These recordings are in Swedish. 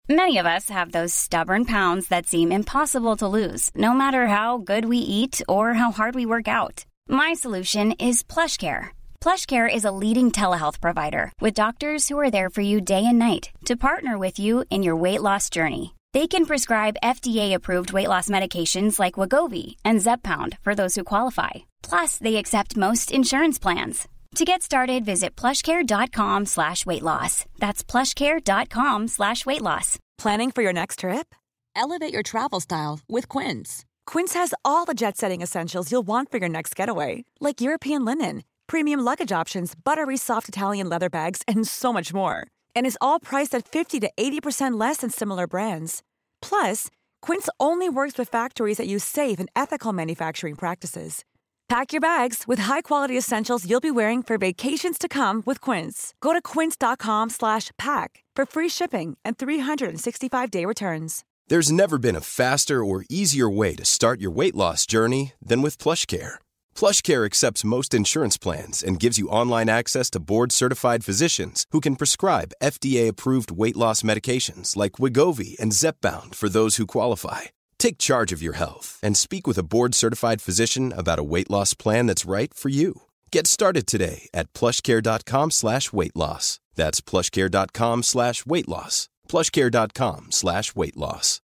Many of us have those stubborn pounds that seem impossible to lose, no matter how good we eat or how hard we work out. My solution is PlushCare. PlushCare is a leading telehealth provider with doctors who are there for you day and night to partner with you in your weight loss journey. They can prescribe FDA-approved weight loss medications like Wegovy and Zepbound for those who qualify. Plus, they accept most insurance plans. To get started, visit plushcare.com/weightloss. That's plushcare.com/weightloss. Planning for your next trip? Elevate your travel style with Quince. Quince has all the jet-setting essentials you'll want for your next getaway, like European linen, premium luggage options, buttery soft Italian leather bags, and so much more. And is all priced at 50 to 80% less than similar brands. Plus, Quince only works with factories that use safe and ethical manufacturing practices. Pack your bags with high-quality essentials you'll be wearing for vacations to come with Quince. Go to quince.com/pack for free shipping and 365-day returns. There's never been a faster or easier way to start your weight loss journey than with PlushCare. PlushCare accepts most insurance plans and gives you online access to board-certified physicians who can prescribe FDA-approved weight loss medications like Wegovy and Zepbound for those who qualify. Take charge of your health and speak with a board-certified physician about a weight loss plan that's right for you. Get started today at plushcare.com/weightloss. That's plushcare.com/weightloss. plushcare.com/weightloss.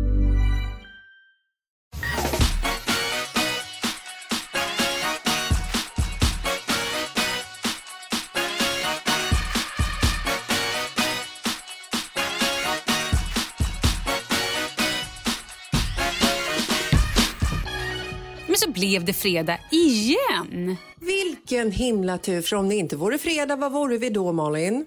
Men så blev det fredag igen. Vilken himla tur, för om det inte vore fredag, vad vore vi då, Malin?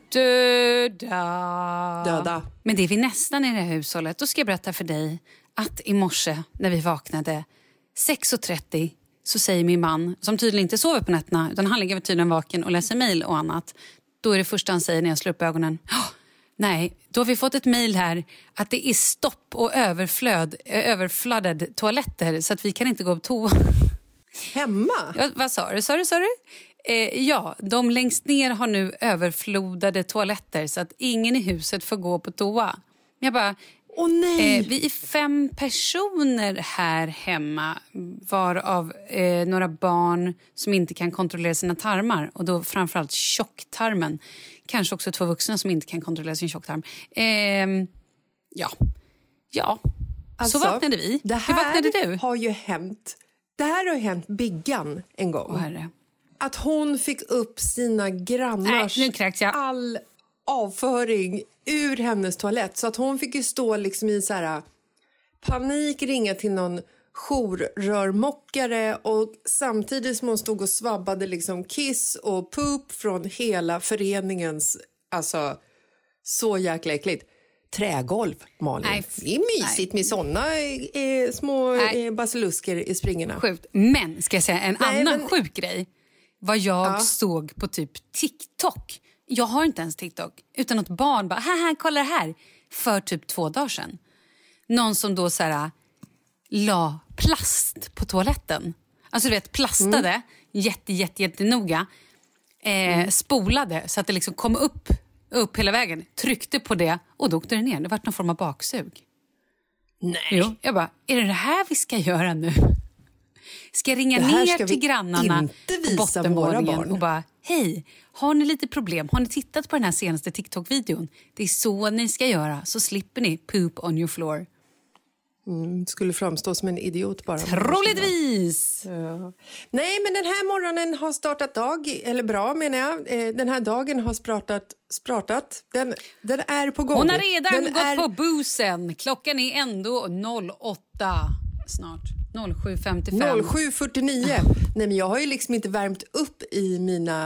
Döda. Men det är vi nästan i det här hushållet. Då ska jag berätta för dig att i morse när vi vaknade 6:30 så säger min man, som tydligen inte sover på nätterna utan han ligger tydligen vaken och läser mejl och annat. Då är det första han säger när jag slår upp ögonen: nej, då har vi fått ett mejl här att det är stopp och överflödade toaletter så att vi kan inte gå på toa. Hemma? Ja, vad sa du? Ja, de längst ner har nu överflodade toaletter så att ingen i huset får gå på toa. Jag bara, nej. Vi är 5 personer här hemma, varav några barn som inte kan kontrollera sina tarmar. Och då framförallt tjocktarmen. Kanske också 2 vuxna som inte kan kontrollera sin tjocktarm. Ja. Alltså, så vaknade vi. Hur vaknade du? Har ju hänt. Det här har hänt Biggan en gång. Herre. Att hon fick upp sina grannars all avföring ur hennes toalett. Så att hon fick ju stå liksom i så här panik, ringa till någon jourrörmockare. Och samtidigt som hon stod och svabbade liksom kiss och poop från hela föreningens, alltså så jäkla äckligt. Trägolv, Malin. Nej, det är mysigt med såna små basilusker i springorna. Sjukt. Men ska jag säga en annan sjuk grej. Vad jag såg på typ TikTok. Jag har inte ens TikTok. Utan något barn bara, här, kolla det här. För typ 2 dagar sedan. Någon som då så här la plast på toaletten. Alltså du vet, plastade jättenoga. Spolade så att det liksom kom upp hela vägen. Tryckte på det och då åkte det ner. Det var någon form av baksug. Nej. Jo, jag bara, är det här vi ska göra nu? Ska jag ringa ner till grannarna på bottenvåningen och bara, hej, har ni lite problem? Har ni tittat på den här senaste TikTok-videon? Det är så ni ska göra, så slipper ni poop on your floor. Skulle framstå som en idiot bara. Troligtvis! Ja. Nej, men den här morgonen har startat eller bra menar jag. Den här dagen har spratat. Den är på gång. Hon har redan gått på busen. Klockan är ändå 08 snart. 07.55. 07.49. Nej, men jag har ju liksom inte värmt upp i mina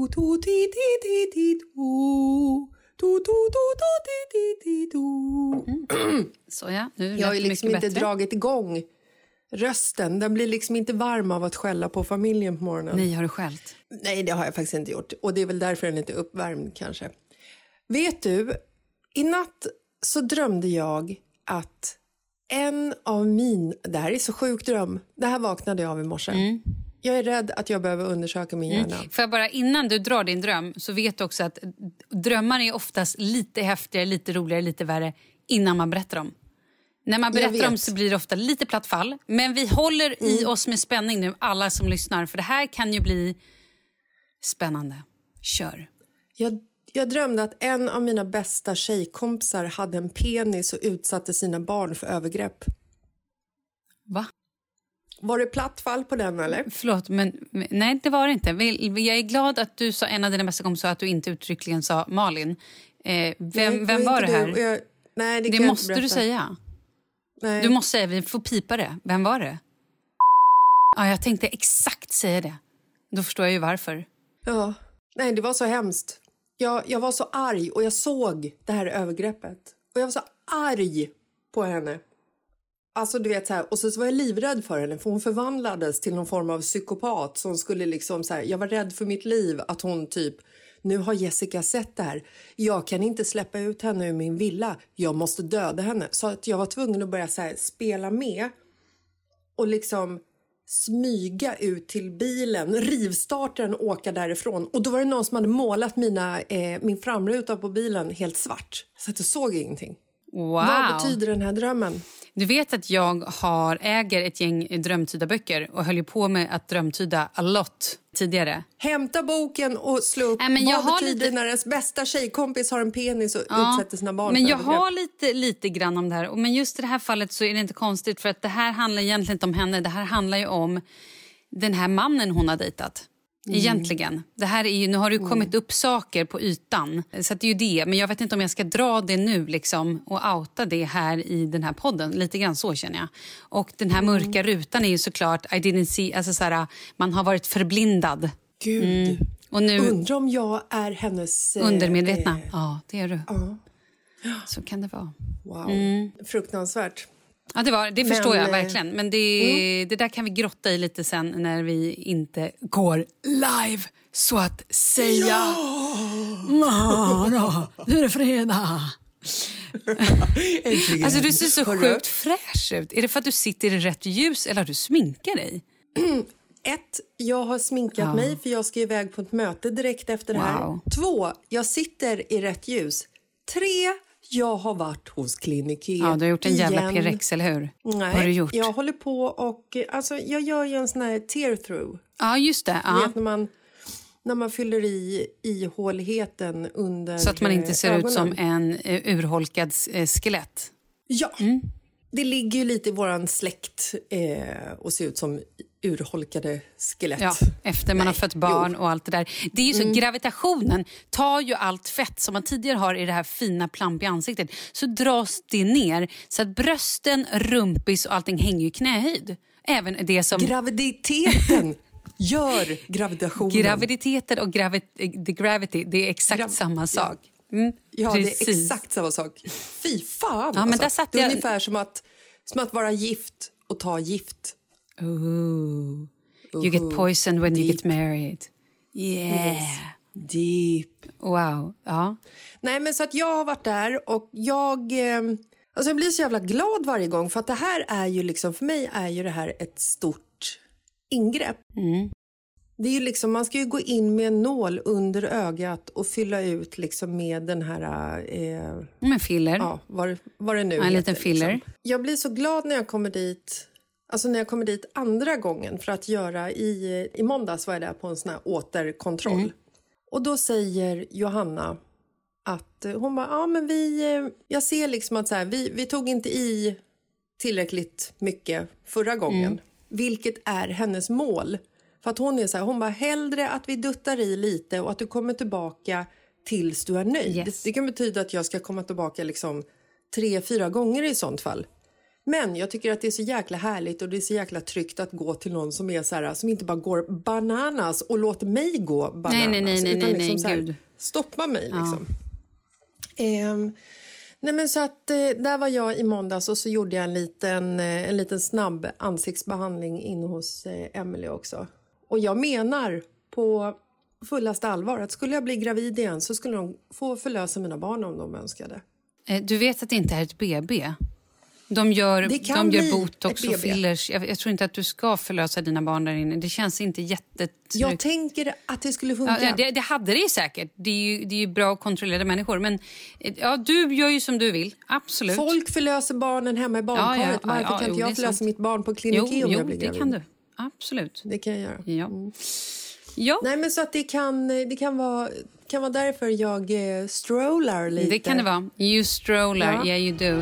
Så ja, nu jag har ju liksom inte bättre. dragit igång rösten. Den blir liksom inte varm av att skälla på familjen på morgonen. Nej, har du skällt? Nej, det har jag faktiskt inte gjort. Och det är väl därför den inte är uppvärmd kanske. Vet du, i natt så drömde jag att det här är så sjuk dröm. Det här vaknade jag av i morse. Jag är rädd att jag behöver undersöka min hjärna. För bara innan du drar din dröm så vet du också att drömmar är oftast lite häftigare, lite roligare, lite värre innan man berättar dem. När man berättar dem så blir det ofta lite platt fall. Men vi håller i oss med spänning nu, alla som lyssnar. För det här kan ju bli spännande. Kör. Jag drömde att en av mina bästa tjejkompisar hade en penis och utsatte sina barn för övergrepp. Va? Var det platt fall på den eller? Förlåt, men nej det var det inte. Jag är glad att du sa en av dina bästa kompisar, att du inte uttryckligen sa Malin. Vem var det här? Nej, det måste du säga. Nej. Du måste säga, vi får pipa det. Vem var det? Ja, jag tänkte exakt säga det. Då förstår jag ju varför. Ja, nej det var så hemskt. Jag var så arg och jag såg det här övergreppet. Och jag var så arg på henne. Alltså du vet så här, och så var jag livrädd för henne för hon förvandlades till någon form av psykopat som skulle liksom så här, jag var rädd för mitt liv att hon typ, nu har Jessica sett det här. Jag kan inte släppa ut henne ur min villa. Jag måste döda henne. Så att jag var tvungen att börja så här, spela med och liksom smyga ut till bilen, rivstarta den och åka därifrån. Och då var det någon som hade målat min framruta på bilen helt svart. Så att jag såg ingenting. Wow. Vad betyder den här drömmen? Du vet att jag äger ett gäng drömtydarböcker och höll ju på med att drömtyda a lot tidigare. Hämta boken och slå upp. Vad betyder det när ens bästa tjejkompis har en penis och utsätter sina barn? Men jag har lite grann om det här. Men just i det här fallet så är det inte konstigt, för att det här handlar egentligen inte om henne. Det här handlar ju om den här mannen hon har dejtat. Egentligen. Det här är ju, nu har det ju kommit upp saker på ytan. Så att det är ju det. Men jag vet inte om jag ska dra det nu liksom, och outa det här i den här podden. Lite grann så känner jag. Och den här mörka rutan är ju såklart I didn't see, alltså så här, man har varit förblindad. Gud. Och nu, undrar om jag är hennes undermedvetna. Ja, det är du. Så kan det vara. Wow. Fruktansvärt. Ja, det förstår jag verkligen. Men det där kan vi grotta i lite sen när vi inte går live, så att säga. Ja, nu är det fredag. Alltså du ser så sjukt fräsch ut. Är det för att du sitter i rätt ljus eller har du sminkat dig? 1. Jag har sminkat mig för jag ska iväg på ett möte direkt efter det här. 2. Jag sitter i rätt ljus. 3. Jag har varit hos Klinik E. Ja, du har gjort en jävla P-rex, eller hur? Nej, vad har du gjort? Jag håller på och... Alltså, jag gör ju en sån här tear-through. Ja, just det. Ja. Vet, när man fyller i ihåligheten under så att man inte ser ögonen. ut som en urholkad skelett. Ja, det ligger ju lite i våran släkt och ser ut som urholkade skelett. Ja, efter man har fött barn och allt det där. Det är ju så, gravitationen tar ju allt fett som man tidigare har i det här fina plampiga ansiktet. Så dras det ner så att brösten, rumpis och allting hänger i knähöjd. Även det som... Graviditeten gör gravitationen. Graviditeten och the gravity, det är exakt samma sak. Ja, precis. Det är exakt samma sak. Fy fan! Ja, men där satt det är ungefär som att vara gift och ta gift. Ooh. You get poisoned when you get married. Yeah. Yes. Deep. Wow. Ja. Nej, men så att jag har varit där och jag blir så jävla glad varje gång för att det här är ju liksom, för mig är ju det här ett stort ingrepp. Det är ju liksom, man ska ju gå in med en nål under ögat och fylla ut liksom med den här... med filler. Ja, vad det nu heter. En liten filler. Liksom. Jag blir så glad när jag kommer dit. Alltså när jag kommer dit andra gången för att göra i måndags var jag där på en sån här återkontroll. Och då säger Johanna att hon bara, men jag ser liksom att så här, vi tog inte i tillräckligt mycket förra gången. Vilket är hennes mål. För att hon är så här, hon bara, hellre att vi duttar i lite och att du kommer tillbaka tills du är nöjd. Yes. Det kan betyda att jag ska komma tillbaka liksom 3-4 gånger i sånt fall. Men jag tycker att det är så jäkla härligt och det är så jäkla tryggt att gå till någon som är så här, som inte bara går bananas och låter mig gå bananas. Nej, liksom så här, gud. Stoppa mig liksom. Nej men så att där var jag i måndags och så gjorde jag en liten snabb ansiktsbehandling inne hos Emily också. Och jag menar på fullaste allvar att skulle jag bli gravid igen så skulle de få förlösa mina barn om de önskade. Du vet att det inte är ett BB? De gör botox och fillers. Jag tror inte att du ska förlösa dina barn där inne. Det känns inte jättetryggt. Jag tänker att det skulle funka. Ja, det hade det ju säkert. Det är ju bra och kontrollerade människor. Men ja, du gör ju som du vill. Absolut. Folk förlöser barnen hemma i barnkaret. Varför kan inte jag förlösa mitt barn på kliniken om jag blir gravid? Det kan du. Absolut. Det kan jag göra. Ja. Mm. Ja. Nej, men så att det kan vara därför jag strollar lite. Det kan det vara. You strollar. Yeah, you do.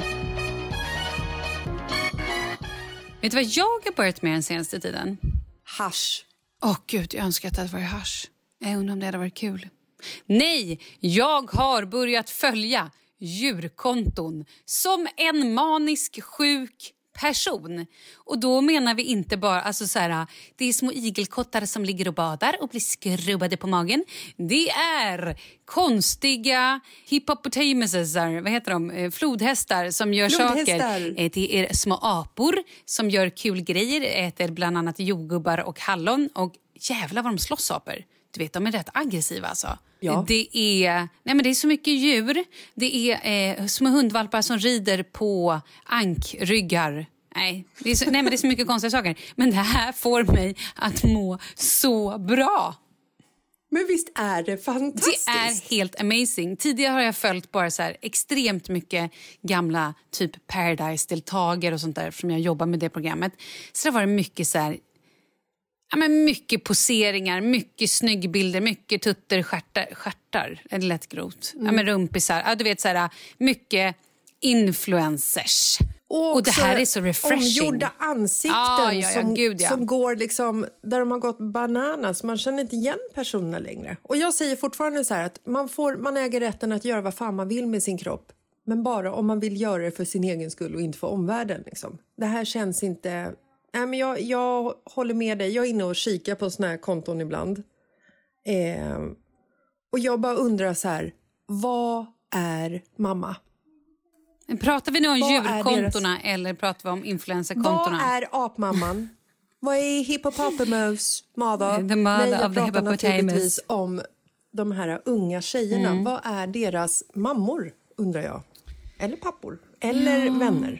Vet du vad jag har börjat med den senaste tiden? Hasch. Gud, jag önskar att det hade varit hasch. Jag undrar om det hade varit kul. Nej, jag har börjat följa djurkonton som en manisk sjuk person. Och då menar vi inte bara det är små igelkottar som ligger och badar och blir skrubbade på magen. Det är konstiga hippopotamuser, vad heter de? Flodhästar som gör saker. Det är små apor som gör kul grejer, äter bland annat jordgubbar och hallon, och jävlar vad de slåss apor. Du vet, de är rätt aggressiva alltså. Ja. Det är så mycket djur. Det är små hundvalpar som rider på ankryggar. Det är så mycket konstiga saker. Men det här får mig att må så bra. Men visst är det fantastiskt? Det är helt amazing. Tidigare har jag följt bara så här extremt mycket gamla typ Paradise-deltagare och sånt där, som jag jobbar med det programmet. Så det var mycket så här... Ja, men mycket poseringar, mycket snyggbilder, mycket tutter, stjärtar, är det lätt grovt. Ja, men rumpisar, ja, du vet så här, mycket influencers. Och det här är så refreshing. Omgjorda ansikten som går liksom, där de har gått bananas. Man känner inte igen personerna längre. Och jag säger fortfarande så här att man äger rätten att göra vad fan man vill med sin kropp. Men bara om man vill göra det för sin egen skull och inte för omvärlden. Liksom. Det här känns inte... Nej, men jag håller med dig. Jag är inne och kikar på såna här konton ibland. Och jag bara undrar så här, vad är mamma? Pratar vi nu om djurkontona eller pratar vi om influencerkontona? Vad är apmamman? Vad är hippopotamus mother? The mother jag of the pratar naturligtvis hippopotamus. om de här unga tjejerna. Vad är deras mammor, undrar jag? Eller pappor? Eller vänner?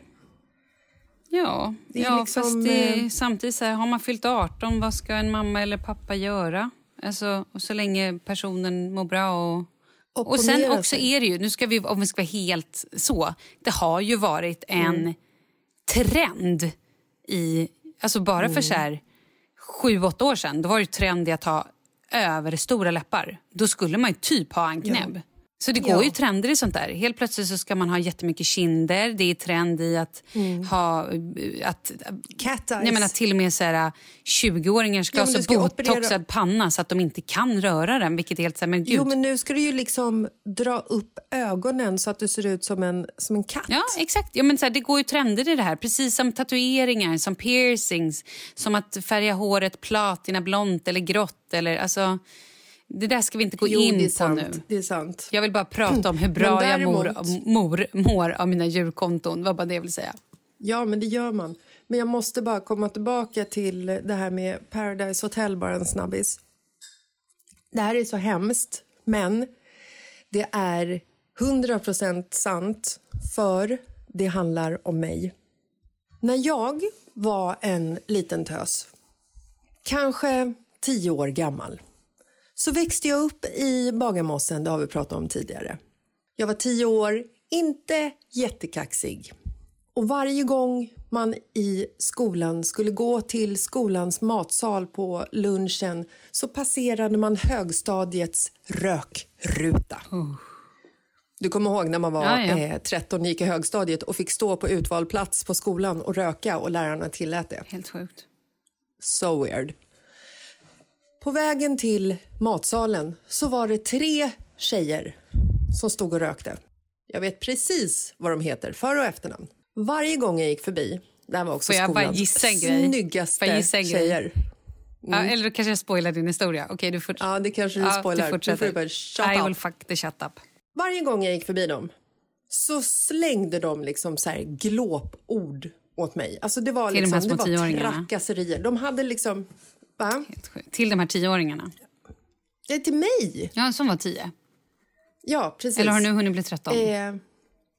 Ja, liksom, fast samtidigt så här, har man fyllt 18, vad ska en mamma eller pappa göra? Alltså, och så länge personen mår bra och sen också är det ju, nu ska vi, om vi ska vara helt så, det har ju varit en trend i, alltså bara för så här 7-8 år sedan, då var det trend att ha över stora läppar. Då skulle man ju typ ha en knäbb. Ja. Så det går ju trender i sånt där. Helt plötsligt så ska man ha jättemycket kinder. Det är trend i att ha... Cat eyes. Jag menar till och med så här, 20-åringar ska ha så botoxad panna så att de inte kan röra den. Vilket är helt så här, men gud. Jo, men nu ska du ju liksom dra upp ögonen så att du ser ut som en katt. Ja, exakt. Ja, men så här, det går ju trender i det här. Precis som tatueringar, som piercings. Som att färga håret platina, blont eller grått. Eller alltså... Det där ska vi inte gå in på nu. Det är sant. Jag vill bara prata om hur bra jag mår av mina djurkonton. Vad bara det jag vill säga. Ja, men det gör man. Men jag måste bara komma tillbaka till det här med Paradise Hotel, bara en snabbis. Det här är så hemskt, men det är 100% sant, för det handlar om mig. När jag var en liten tös, kanske 10 år gammal, så växte jag upp i Bagarmossen, det har vi pratat om tidigare. Jag var 10 år, inte jättekaxig. Och varje gång man i skolan skulle gå till skolans matsal på lunchen så passerade man högstadiets rökruta. Du kommer ihåg när man var 13 gick i högstadiet och fick stå på utvald plats på skolan och röka och lärarna tillät det. Helt sjukt. So weird. På vägen till matsalen så var det 3 tjejer som stod och rökte. Jag vet precis vad de heter, för- och efternamn. Varje gång jag gick förbi, det här var också skolans snyggaste tjejer. Ja, eller kanske jag spoilar din historia. Okej, du fortsätter. Ja, det kanske du spoilar. Du får bara I will fuck the shut up. Varje gång jag gick förbi dem så slängde de liksom så här glåpord åt mig. Alltså det var till liksom, de här det var trakasserier. De hade liksom... Va? Till de här 10-åringarna? Ja, till mig. Ja, som var 10. Ja, precis. Eller har du nu hunnit bli 13?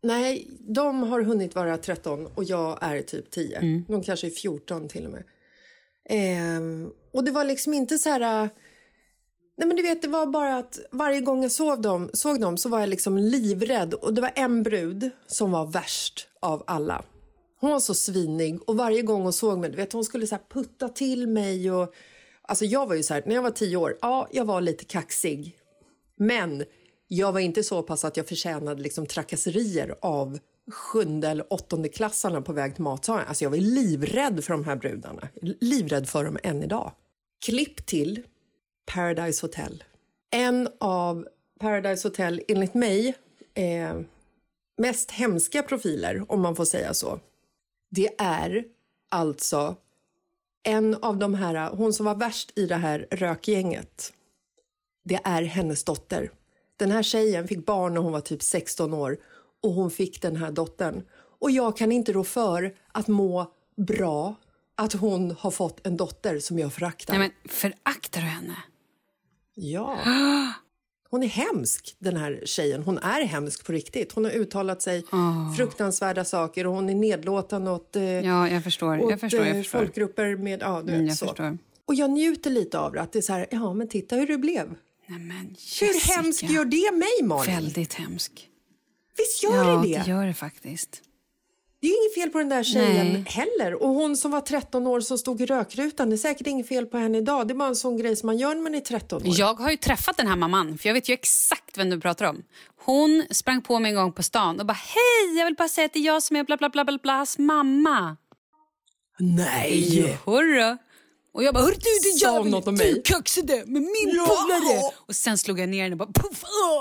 Nej, de har hunnit vara 13 och jag är typ 10. De kanske är 14 till och med. Och det var liksom inte så här... Nej, men du vet, det var bara att varje gång jag såg dem så var jag liksom livrädd. Och det var en brud som var värst av alla. Hon var så svinig och varje gång hon såg mig, du vet, hon skulle så här putta till mig. Och, alltså jag var ju så här, när jag var 10 år, ja, jag var lite kaxig. Men jag var inte så pass att jag förtjänade liksom trakasserier av 7:e eller 8:e klassarna på väg till matsalen. Alltså jag var livrädd för de här brudarna. Livrädd för dem än idag. Klipp till Paradise Hotel. En av Paradise Hotel, enligt mig, mest hemska profiler, om man får säga så. Det är alltså en av de här, hon som var värst i det här rökgänget. Det är hennes dotter. Den här tjejen fick barn när hon var typ 16 år och hon fick den här dottern. Och jag kan inte rå för att må bra att hon har fått en dotter som jag föraktar. Nej, men föraktar du henne? Ja. Hon är hemsk, den här tjejen. Hon är hemsk på riktigt. Hon har uttalat sig fruktansvärda saker och hon är nedlåtande åt, ja, jag förstår. Folkgrupper med, ja, du vet, så. Förstår. Och jag njuter lite av det, att det är så här, ja men titta hur det blev. Nej, men hur hemskt gör det mig, Malin? Väldigt hemskt. Visst gör det? Ja, det gör det faktiskt. Det är ju inget fel på den där tjejen heller. Och hon som var 13 år som stod i rökrutan, det är säkert inget fel på henne idag. Det är bara en sån grej som man gör när man är 13 år. Jag har ju träffat den här mamman, för jag vet ju exakt vem du pratar om. Hon sprang på mig en gång på stan och bara, hej, jag vill bara säga att det är jag som är bla bla bla bla blas mamma. Nej! Hurra! Och jag bara, hörru du jävla, du kaxade med min polare. Och sen slog jag ner henne och bara, puff,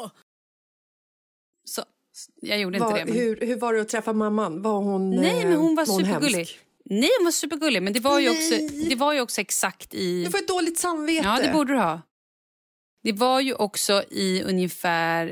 Så jag gjorde inte det. Men... Hur var det att träffa mamman? Var hon Nej, men hon var supergullig. Hemsk? Nej, hon var supergullig. Men det var ju också exakt i... Du får ett dåligt samvete. Ja, det borde du ha. Det var ju också i ungefär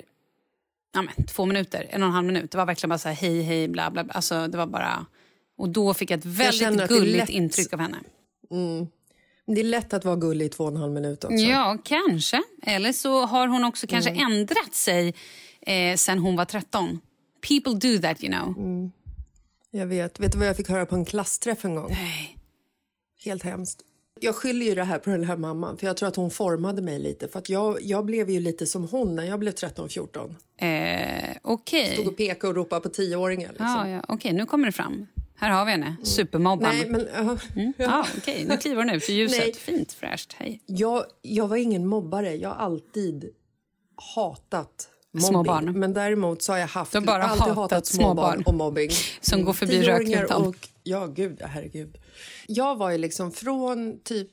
2 minuter, 1,5 minut. Det var verkligen bara så här, hej, bla bla. Alltså det var bara... Och då fick jag ett väldigt gulligt intryck av henne. Mm. Det är lätt att vara gullig i 2,5 minuter också. Ja, kanske. Eller så har hon också kanske ändrat sig sen hon var 13. People do that, you know. Mm. Jag vet. Vet du vad jag fick höra på en klassträff en gång? Nej. Helt hemskt. Jag skyller ju det här på den här mamman. För jag tror att hon formade mig lite. För att jag blev ju lite som hon när jag blev 13-14. Okej. Stod och pekade och ropade på 10-åringar. Liksom. Ja. Okej, nu kommer det fram. Här har vi henne. Supermobban. Nej, men... Okej. Nu kliver hon ut i ljuset. Nej. Fint, fräscht. Hej. Jag var ingen mobbare. Jag har alltid hatat mobbing. Små barn. Men däremot så har jag alltid hatat små barn och mobbing. Som går förbi rökrutan. Ja, gud, herregud. Jag var ju liksom från typ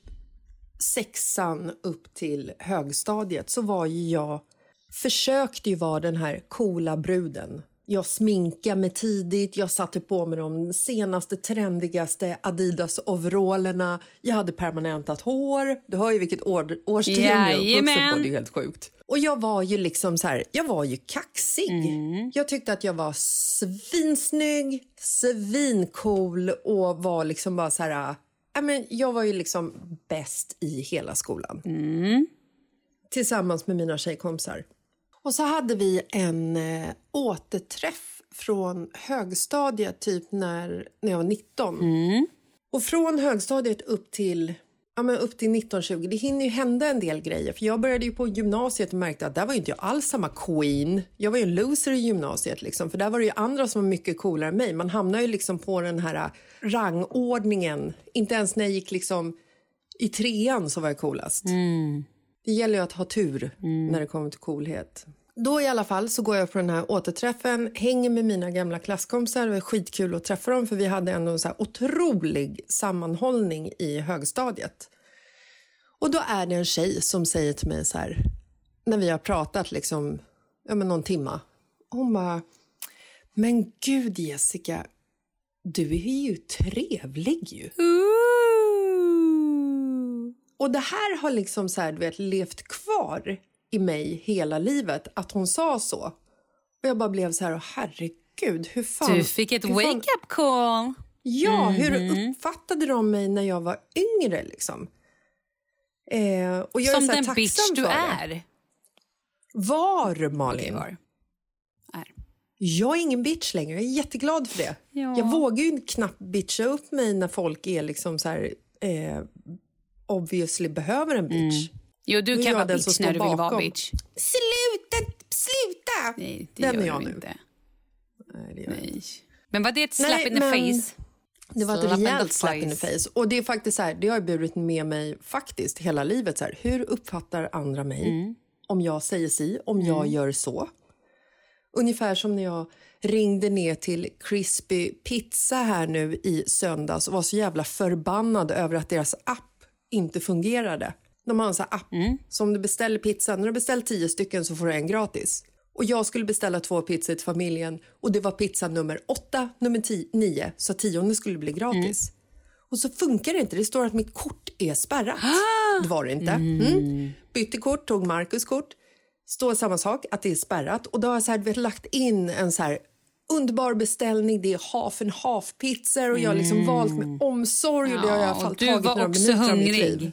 6:an upp till högstadiet så var ju jag... Försökte ju vara den här coola bruden. Jag sminkade mig tidigt, jag satte på mig de senaste, trendigaste Adidas-overallerna. Jag hade permanentat hår. Du hör ju vilket årstid jag är uppvuxen på, det är helt sjukt. Och jag var ju liksom så här, jag var ju kaxig. Jag tyckte att jag var svinsnygg, svincool och var liksom bara så här... jag var ju liksom bäst i hela skolan. Tillsammans med mina tjejkompisar. Och så hade vi en återträff från högstadiet typ när jag var 19. Och från högstadiet upp till 19-20, det hinner ju hända en del grejer. För jag började ju på gymnasiet och märkte att där var ju inte jag alls samma queen. Jag var ju en loser i gymnasiet liksom. För där var det ju andra som var mycket coolare än mig. Man hamnar ju liksom på den här rangordningen. Inte ens när jag gick liksom i 3:an så var jag coolast. Det gäller ju att ha tur när det kommer till coolhet. Då i alla fall så går jag på den här återträffen, hänger med mina gamla klasskompisar. Det var skitkul att träffa dem för vi hade ändå en så här otrolig sammanhållning i högstadiet. Och då är det en tjej som säger till mig så här, när vi har pratat liksom, någon timma. Hon bara, men gud Jessica, du är ju trevlig ju. Och det här har liksom så här, du vet, levt kvar i mig hela livet. Att hon sa så. Och jag bara blev så här, herregud, hur fan... Du fick ett wake-up call. Ja, hur uppfattade de mig när jag var yngre liksom? Och jag som är så här den bitch du är. Var, Malin? Okej, var. Är. Jag är ingen bitch längre, jag är jätteglad för det. Ja. Jag vågar ju knappt bitcha upp mig när folk är liksom så här, obviously behöver en bitch. Jo, du kan vara bitch när du vill vara bitch. Sluta! Nej, det den gör är jag du nu. inte. Nej, det gör jag inte. Men var det ett slap in the face? Det var ett rejält slap in the face. Och det är faktiskt så här, det har burit med mig faktiskt hela livet. Så här, hur uppfattar andra mig om jag säger si, om jag gör så? Ungefär som när jag ringde ner till Crispy Pizza här nu i söndags och var så jävla förbannad över att deras app inte fungerade. De har en sån här app som du beställer pizza. När du beställer 10 stycken så får du en gratis. Och jag skulle beställa 2 pizzor till familjen och det var pizza nummer 8, nummer 9, så 10:e skulle bli gratis. Och så funkar det inte, det står att mitt kort är spärrat. Det var det inte. Bytte kort, tog Marcus kort. Står samma sak, att det är spärrat. Och då har jag så här, lagt in en så här underbar beställning. Det är half and half pizzor och jag har liksom valt med omsorg. Och det har jag i alla fall tagit några minuter av mitt liv.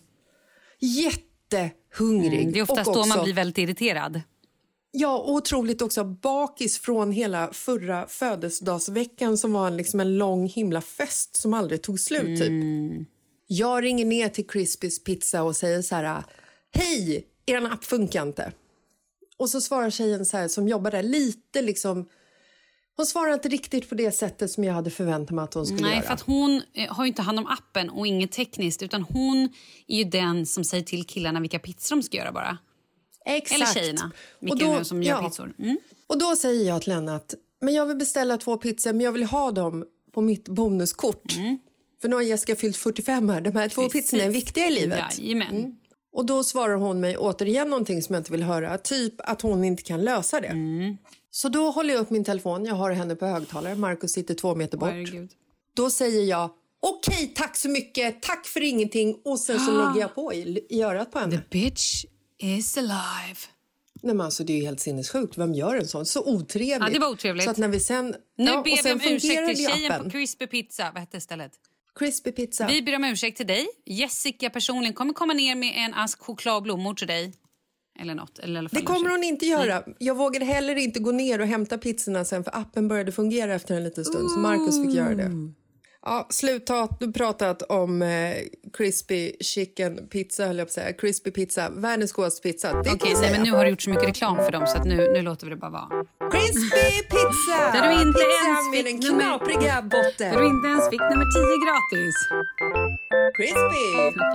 Jättehungrig. Det är oftast då man blir väldigt irriterad. Ja, och otroligt också bakis från hela förra födelsedagsveckan som var liksom en lång himla fest som aldrig tog slut typ. Jag ringer ner till Crispys Pizza och säger så här: hej, er app funkar inte. Och så svarar tjejen så här som jobbar där lite liksom, hon svarar inte riktigt på det sättet som jag hade förväntat mig att hon skulle göra. Nej, för att hon har ju inte hand om appen och inget tekniskt, utan hon är ju den som säger till killarna vilka pizzor de ska göra bara. Exakt. Eller tjejerna, vilka som gör pizzor. Och då säger jag till Lennart, men jag vill beställa 2 pizzor, men jag vill ha dem på mitt bonuskort. För nu har Jessica fyllt 45 här. De här 2 pizzorna är viktiga i livet. Jajamän. Och då svarar hon mig återigen någonting som jag inte vill höra. Typ att hon inte kan lösa det. Så då håller jag upp min telefon. Jag har henne på högtalare. Marcus sitter 2 meter bort. Herregud. Då säger jag, okej, tack så mycket. Tack för ingenting. Och sen så lägger jag på i örat på henne. The bitch is alive. Nej, men alltså, det är ju helt sinnessjukt. Vem gör en sån? Så otrevligt. Ja, det var otrevligt. Så att när vi sen... Nu ber vi om ursäkt till tjejen på Crispy Pizza. Vad hette stället? Crispy Pizza. Vi ber om ursäkt till dig. Jessica personligen kommer komma ner med en ask choklad och blommor till dig. Eller något. Eller i alla fall det kommer hon inte göra. Jag vågade heller inte gå ner och hämta pizzorna sen, för appen började fungera efter en liten stund. Så Marcus fick göra det. Ja, slutat. Du pratat om Crispy Chicken Pizza, höll jag på att säga. Crispy Pizza, världens godaste pizza. Okej, men nu har du gjort så mycket reklam för dem så att nu låter vi det bara vara. Crispy Pizza! Där du inte pizza ens med den knapriga botten. Där du inte ens fick nummer 10 gratis. Crispy!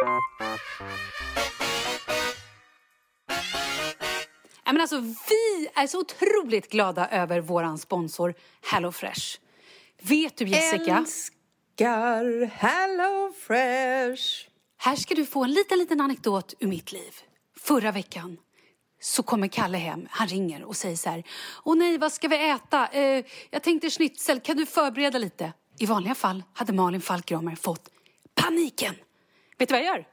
Men alltså, vi är så otroligt glada över våran sponsor HelloFresh. Vet du, Jessica? Älskar HelloFresh. Här ska du få en liten anekdot ur mitt liv. Förra veckan så kommer Kalle hem. Han ringer och säger så här: åh nej, vad ska vi äta? Jag tänkte schnitzel, kan du förbereda lite? I vanliga fall hade Malin Falkramer fått paniken. Vet du vad jag gör?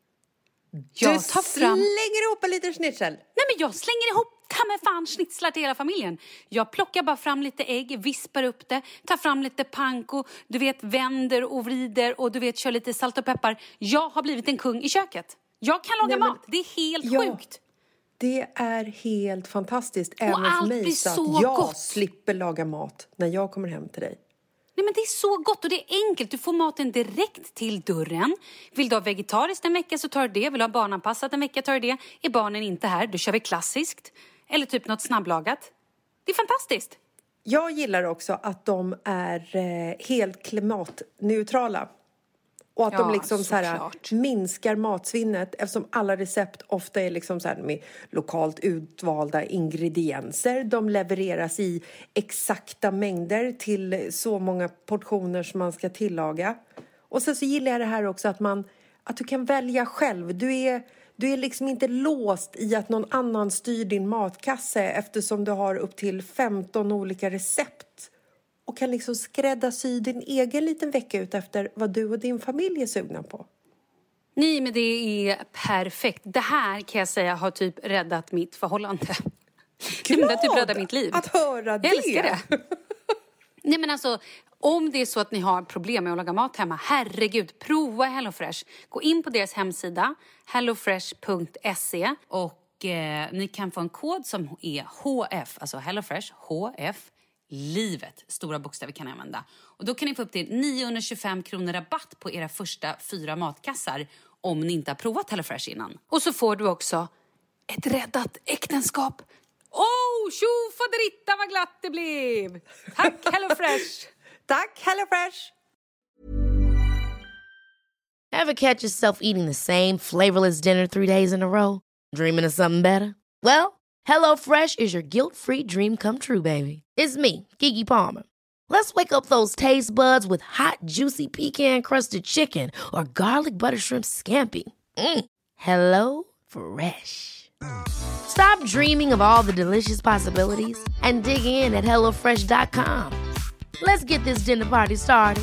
Jag slänger ihop en liten schnitzel. Nej, men jag slänger ihop schnitzlar till hela familjen. Jag plockar bara fram lite ägg, vispar upp det, tar fram lite panko, du vet, vänder och vrider och du vet, kör lite salt och peppar. Jag har blivit en kung i köket. Jag kan laga mat. Det är helt sjukt. Det är helt fantastiskt även för mig, så att jag gott. Slipper laga mat när jag kommer hem till dig. Nej, men det är så gott och det är enkelt. Du får maten direkt till dörren. Vill du ha vegetariskt en vecka så tar du det. Vill du ha barnanpassat en vecka tar du det. Är barnen inte här, då kör vi klassiskt. Eller typ något snabblagat. Det är fantastiskt. Jag gillar också att de är helt klimatneutrala. Och att de liksom så här minskar matsvinnet, eftersom alla recept ofta är liksom så här med lokalt utvalda ingredienser. De levereras i exakta mängder till så många portioner som man ska tillaga. Och sen så gillar jag det här också att du kan välja själv. Du är liksom inte låst i att någon annan styr din matkasse, eftersom du har upp till 15 olika recept. Och kan liksom skräddarsy din egen liten vecka ut efter vad du och din familj är sugna på. Nej, men det är perfekt. Det här kan jag säga har typ räddat mitt förhållande. Glad det har typ räddat mitt liv. Att höra det. Jag älskar det. Nej, men alltså, om det är så att ni har problem med att laga mat hemma, herregud, prova HelloFresh. Gå in på deras hemsida, hellofresh.se, och ni kan få en kod som är HF, alltså HelloFresh, HF, livet. Stora bokstäver kan ni använda. Och då kan ni få upp till 925 kronor rabatt på era första 4 matkassar om ni inte har provat HelloFresh innan. Och så får du också ett räddat äktenskap. Tjo faderita vad glatt det blev! Tack HelloFresh! Tack HelloFresh! Ever catch yourself eating the same flavorless dinner 3 days in a row? Dreaming of something better? Well, HelloFresh is your guilt-free dream come true, baby. It's me, Keke Palmer. Let's wake up those taste buds with hot, juicy pecan-crusted chicken or garlic butter shrimp scampi. Hello Fresh. Stop dreaming of all the delicious possibilities and dig in at HelloFresh.com. Let's get this dinner party started.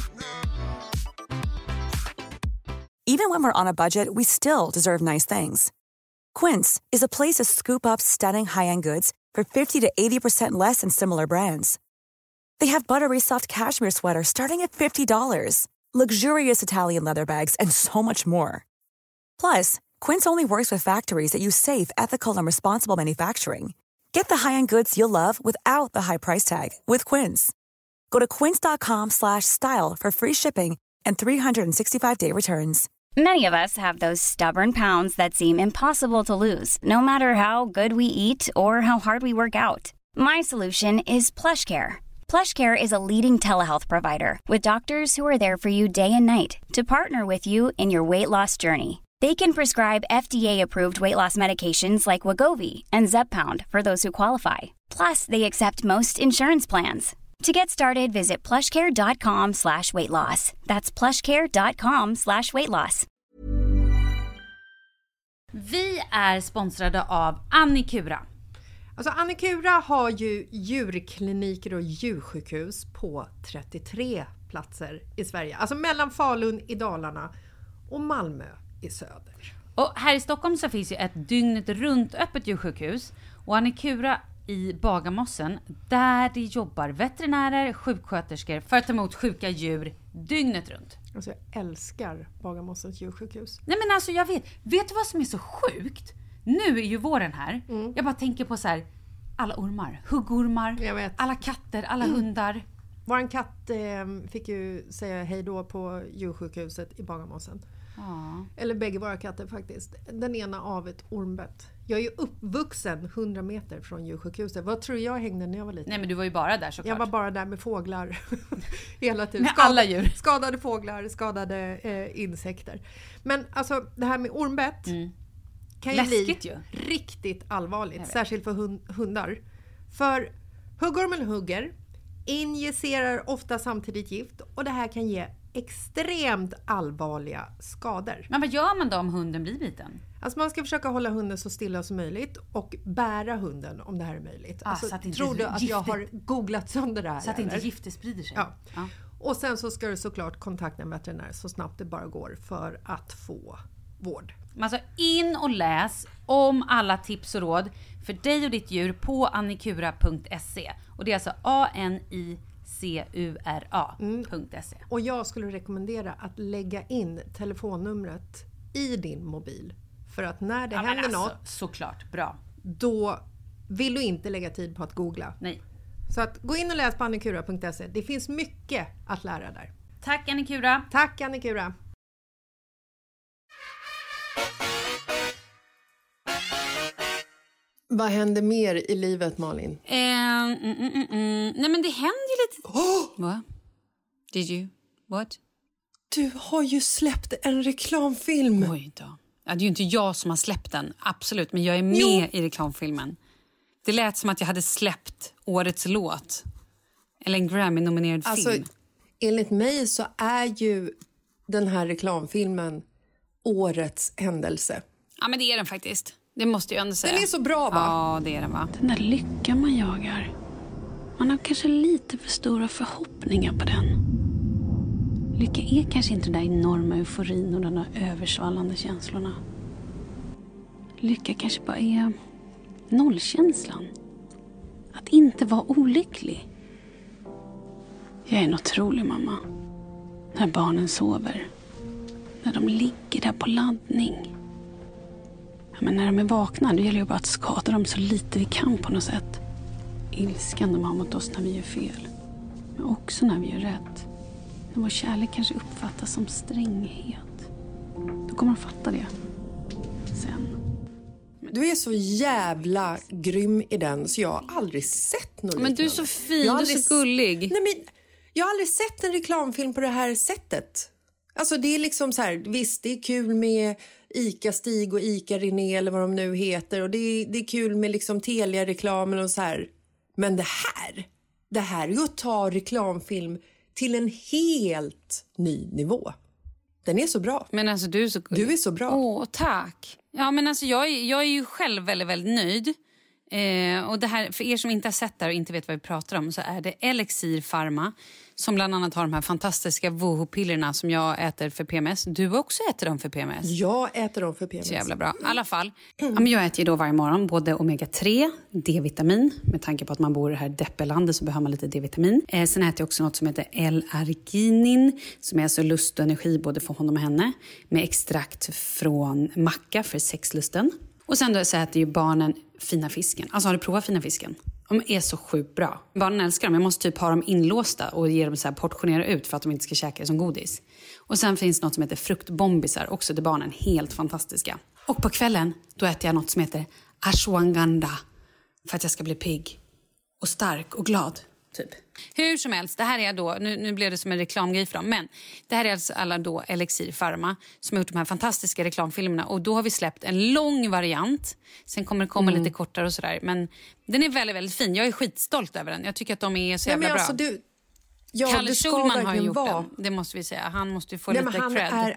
Even when we're on a budget, we still deserve nice things. Quince is a place to scoop up stunning high-end goods for 50 to 80% less than similar brands. They have buttery soft cashmere sweaters starting at $50, luxurious Italian leather bags, and so much more. Plus, Quince only works with factories that use safe, ethical, and responsible manufacturing. Get the high-end goods you'll love without the high price tag with Quince. Go to quince.com/style for free shipping and 365-day returns. Many of us have those stubborn pounds that seem impossible to lose, no matter how good we eat or how hard we work out. My solution is PlushCare. PlushCare is a leading telehealth provider with doctors who are there for you day and night to partner with you in your weight loss journey. They can prescribe FDA-approved weight loss medications like Wegovy and Zepbound for those who qualify. Plus, they accept most insurance plans. To get started, visit plushcare.com/weightloss. That's plushcare.com/weightloss. Vi är sponsrade av Annikura. Alltså Annikura har ju djurkliniker och djursjukhus på 33 platser i Sverige. Alltså mellan Falun i Dalarna och Malmö i söder. Och här i Stockholm så finns ju ett dygnet runt öppet djursjukhus. Och Annikura i Bagarmossen, där det jobbar veterinärer, sjuksköterskor för att ta emot sjuka djur dygnet runt. Alltså jag älskar Bagarmossens djursjukhus. Nej men alltså jag vet du vad som är så sjukt? Nu är ju våren här. Jag bara tänker på så här, alla ormar, huggormar, alla katter, alla hundar. Våran katt fick ju säga hej då på djursjukhuset i Bagarmossen. Eller bägge våra katter faktiskt. Den ena av ett ormbett. Jag är ju uppvuxen 100 meter från djursjukhuset. Vad tror jag hängde när jag var liten? Nej men du var ju bara där såklart. Jag var bara där med fåglar hela tiden. Med alla djur. Skadade fåglar, skadade insekter. Men alltså det här med ormbett kan ju bli riktigt allvarligt. Särskilt för hundar. För huggormen hugger, injicerar ofta samtidigt gift och det här kan ge extremt allvarliga skador. Men vad gör man då om hunden blir biten? Alltså man ska försöka hålla hunden så stilla som möjligt och bära hunden om det här är möjligt. Alltså, tror du att jag har googlat sönder det här? Så att inte giftet sprider sig. Ja. Och sen så ska du såklart kontakta en veterinär så snabbt det bara går för att få vård. Alltså in och läs om alla tips och råd för dig och ditt djur på annikura.se. Och det är alltså ANICURA.se. Och jag skulle rekommendera att lägga in telefonnumret i din mobil. För att när det händer något, såklart, bra. Då vill du inte lägga tid på att googla. Nej. Så att gå in och läs på annikura.se. Det finns mycket att lära där. Tack Annikura. Tack Annikura. Vad händer mer i livet, Malin? Nej men det händer ju lite... What? Did you? What? Du har ju släppt en reklamfilm. Oj då. Ja, det är ju inte jag som har släppt den, absolut. Men jag är med i reklamfilmen. Det lät som att jag hade släppt årets låt. Eller en Grammy-nominerad film. Enligt mig så är ju den här reklamfilmen årets händelse. Ja, men det är den faktiskt. Det måste jag ändå säga. Den är så bra, va? Ja, det är den, va? Den där lyckan man jagar. Man har kanske lite för stora förhoppningar på den. Lycka är kanske inte den där enorma euforin och den där översvallande känslorna. Lycka kanske bara är nollkänslan. Att inte vara olycklig. Jag är en otrolig mamma. När barnen sover. När de ligger där på laddning. Men när de är vakna, det gäller ju bara att skada dem så lite vi kan på något sätt. Ilskan de har mot oss när vi gör fel. Men också när vi gör rätt. När vår kärlek kanske uppfattas som stränghet. Då kommer de fatta det. Sen. Du är så jävla grym i den så jag har aldrig sett något. Men du är så fin, du är så gullig. Nej, men jag har aldrig sett en reklamfilm på det här sättet. Alltså det är liksom så här, visst det är kul med Ica-Stig och Ica-René eller vad de nu heter. Och det är kul med liksom Telia-reklamen och så här. Men det här är ju att ta reklamfilm till en helt ny nivå. Den är så bra. Men alltså du är så gullig. Du är så bra. Åh, tack. Ja, men alltså jag är ju själv väldigt, väldigt nöjd. Och det här, för er som inte har sett det och inte vet vad vi pratar om, så är det Elixir Pharma som bland annat har de här fantastiska Woohoo-pillerna som jag äter för PMS. Du också äter dem för PMS. Jag äter dem för PMS. Så jävla bra. I alla fall, men jag äter ju då varje morgon både omega-3, D-vitamin. Med tanke på att man bor i det här deppelandet så behöver man lite D-vitamin. Sen äter jag också något som heter L-arginin som är alltså lust och energi både för honom och henne. Med extrakt från macka för sexlusten. Och sen då så äter ju barnen fina fisken. Alltså har du provat fina fisken? De är så sjukt bra. Barnen älskar dem. Jag måste typ ha dem inlåsta och ge dem så här portionera ut för att de inte ska käka det som godis. Och sen finns något som heter fruktbombisar. Också till barnen. Helt fantastiska. Och på kvällen då äter jag något som heter ashwagandha. För att jag ska bli pigg och stark och glad. Typ. Hur som helst, det här är då, nu blev det som en reklamgrej för dem, men det här är alltså alla då Elixir Pharma som har gjort de här fantastiska reklamfilmerna och då har vi släppt en lång variant. Sen kommer det komma lite kortare och sådär, men den är väldigt, väldigt fin. Jag är skitstolt över den. Jag tycker att de är så jävla bra. Alltså, Kalle Schulman har ju gjort den, det måste vi säga. Han måste ju få lite cred.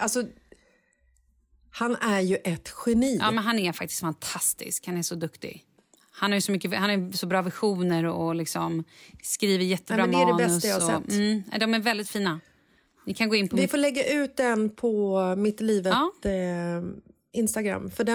Han är ju ett geni. Ja, men han är faktiskt fantastisk. Han är så duktig. Han har så bra visioner och liksom skriver jättebra manus. Det är det bästa jag har sett. De är väldigt fina. Ni kan gå in på får lägga ut den på Mitt livet Instagram. För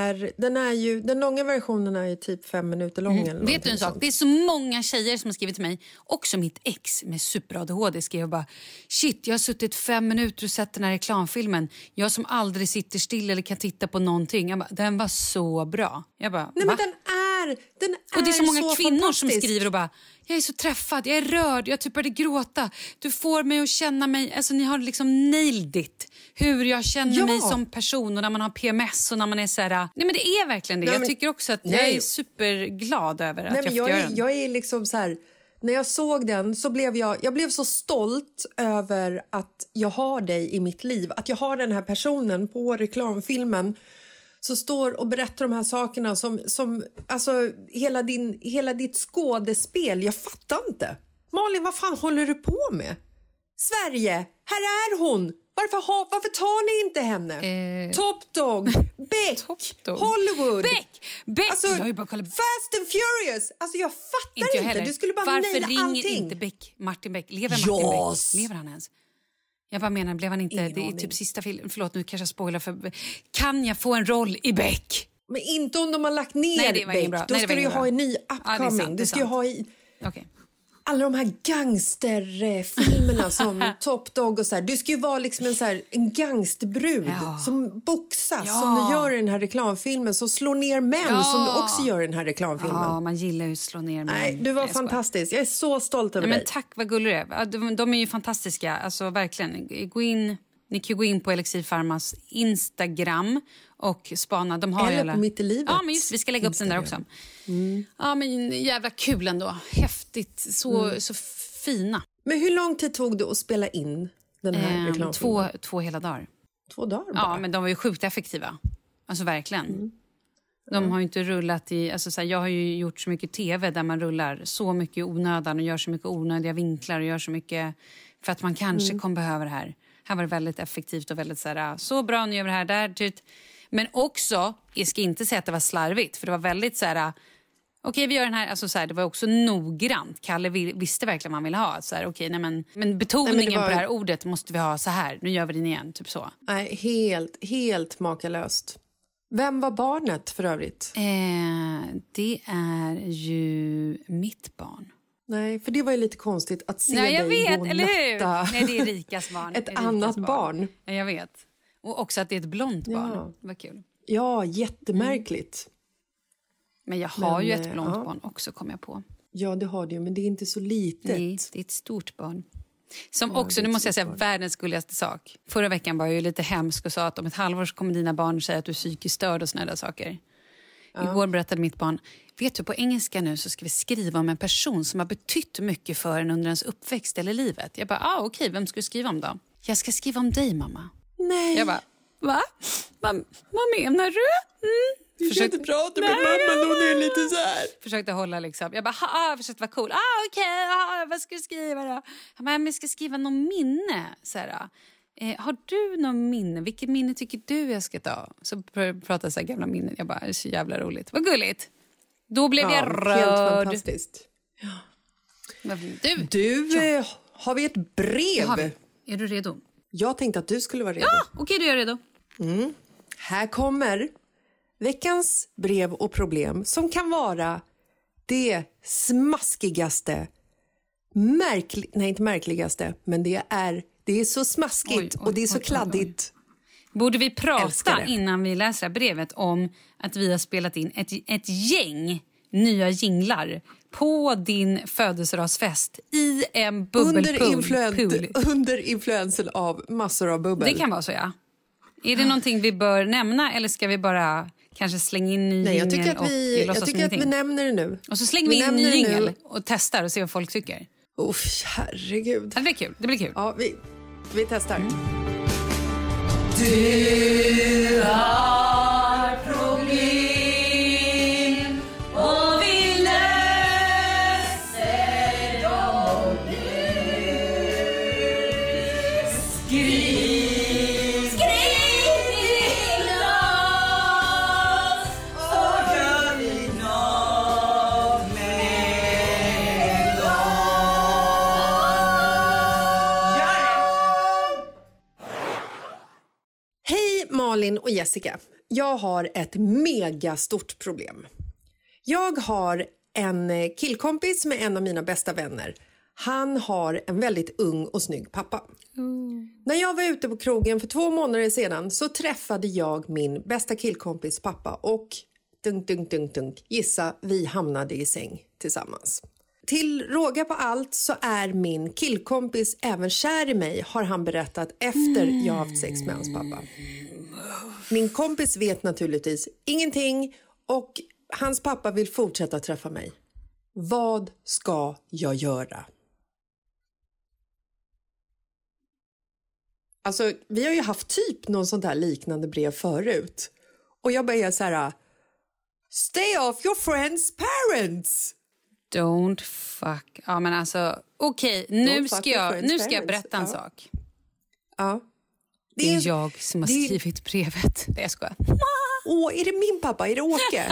den långa versionen är ju typ 5 minuter lång. Eller vet du en sak? Det är så många tjejer som har skrivit till mig. Också mitt ex med super-ADHD skrev bara shit, jag har suttit 5 minuter och sett den här reklamfilmen. Jag som aldrig sitter still eller kan titta på någonting. Jag bara, den var så bra. Jag bara, nej, men den är och det är så många kvinnor som fantastisk. Skriver och bara, jag är så träffad, jag är rörd, jag typ började gråta. Du får mig att känna mig, alltså ni har liksom nailed it. Hur jag känner mig som person och när man har PMS och när man är så här. Nej men det är verkligen det. Jag tycker också att jag är superglad över att jag är liksom så här. När jag såg den så blev jag blev så stolt över att jag har dig i mitt liv. Att jag har den här personen på reklamfilmen så står och berättar de här sakerna som alltså hela ditt skådespel. Jag fattar inte. Malin, vad fan håller du på med? Sverige, här är hon. Varför tar ni inte henne? Top Dog, Beck, Hollywood. Beck. Alltså, Fast and Furious. Alltså jag fattar inte. Du skulle bara varför naila ringer allting. Inte Beck? Martin Beck. Lever Martin Beck? Lever han ens? Jag bara menar, blev han inte... Ingen det är aning. typ sista filmen. Förlåt, nu kanske jag spoilar för... Kan jag få en roll i Beck? Men inte om de har lagt ner Beck. Då ska du ju ha en ny upcoming. Du ska ju ha i... Okej. Alla de här gangsterfilmerna som Top Dog och så här. Du ska ju vara liksom en gangsterbrud som boxas som du gör i den här reklamfilmen, som slår ner män som du också gör i den här reklamfilmen. Ja, man gillar ju att slå ner män. Nej, du var fantastisk. Jag är så stolt över dig. Men tack, vad gullig du är. De är ju fantastiska, alltså verkligen. Ni kan gå in på Elixir Pharmas Instagram och spana. De har eller på Mitt i livet. Ja, men just vi ska lägga upp den där också. Ja, men jävla kul ändå. Häftigt, så fina. Men hur lång tid tog det att spela in den här reklamfilmen? 2 hela dagar. 2 dagar bara? Ja, men de var ju sjukt effektiva. Alltså verkligen. De har ju inte rullat i... Alltså, så här, jag har ju gjort så mycket tv där man rullar så mycket i onödan och gör så mycket onödiga vinklar och gör så mycket för att man kanske kommer behöva det här. Här var det väldigt effektivt och väldigt så bra, nu gör vi det här där. Typ. Men också, jag ska inte säga att det var slarvigt, för det var väldigt så här... Okej, vi gör den här, alltså så här, det var också noggrant. Kalle visste verkligen vad han ville ha. Så här, okej, men betoningen på det här ordet måste vi ha så här. Nu gör vi den igen, typ så. Nej, helt makalöst. Vem var barnet för övrigt? Det är ju mitt barn. Nej, för det var ju lite konstigt att se jag dig vet, gå eller hur? natta. Nej, det är Rikas barn. Ett annat barn. Ja, jag vet. Och också att det är ett blont barn. Vad kul. Ja, jättemärkligt. Men jag har ju ett blont barn också, kom jag på. Ja, det har du, men det är inte så litet. Nej, det är ett stort barn. Som också, nu måste jag säga, världens gulligaste sak. Förra veckan var jag ju lite hemsk och sa att om ett halvår så kommer dina barn säga att du är psykiskt störd och såna där saker. Igår berättade mitt barn, vet du, på engelska nu så ska vi skriva om en person som har betytt mycket för en under ens uppväxt eller livet. Jag bara, okej, vem ska du skriva om då? Jag ska skriva om dig, mamma. Nej. Jag bara, va? Vad menar du? Du kan inte prata med mamma, hon är lite så här. Försökte hålla liksom. Jag bara, försökte vara cool. Okej, vad ska du skriva då? Jag bara, jag ska skriva någon minne. Så här, har du någon minne? Vilket minne tycker du jag ska ta? Så pratade så här gamla minnen. Jag bara, det är så jävla roligt. Vad gulligt. Då blev jag rörd. Helt fantastiskt. Du, har vi ett brev? Är du redo? Jag tänkte att du skulle vara redo. Ja, okej, då är jag redo. Här kommer veckans brev och problem som kan vara det smaskigaste, inte märkligaste, men det är så smaskigt och det är så kladdigt. Borde vi prata innan vi läser brevet om att vi har spelat in ett gäng nya jinglar på din födelsedagsfest i en bubbelpool? Under influensen av massor av bubbel. Det kan vara så, ja. Är det någonting vi bör nämna eller ska vi bara kanske slänga in ny jingel? Jag tycker att vi nämner det nu. Och så slänger vi in ny jingel och testar och ser vad folk tycker. Herregud. Det blir kul. Ja, vi testar. Du har problem och vi löser dem nu. Skriv till oss och gör vi något med dem. Hej Malin och Jessica. Jag har ett megastort problem. Jag har en killkompis med en av mina bästa vänner. Han har en väldigt ung och snygg pappa. När jag var ute på krogen för 2 månader sedan så träffade jag min bästa killkompis pappa och gissa, vi hamnade i säng tillsammans. Till råga på allt så är min killkompis även kär i mig, har han berättat efter jag haft sex med hans pappa. Min kompis vet naturligtvis ingenting och hans pappa vill fortsätta träffa mig. Vad ska jag göra? Alltså, vi har ju haft typ någon sån där liknande brev förut. Och jag bara är så här: stay off your friends' parents! Don't fuck. Ja, men alltså, okej, nu ska jag berätta en sak. Ja. Det är jag som har skrivit brevet. Det jag skojar. Är det min pappa? Är det Åke?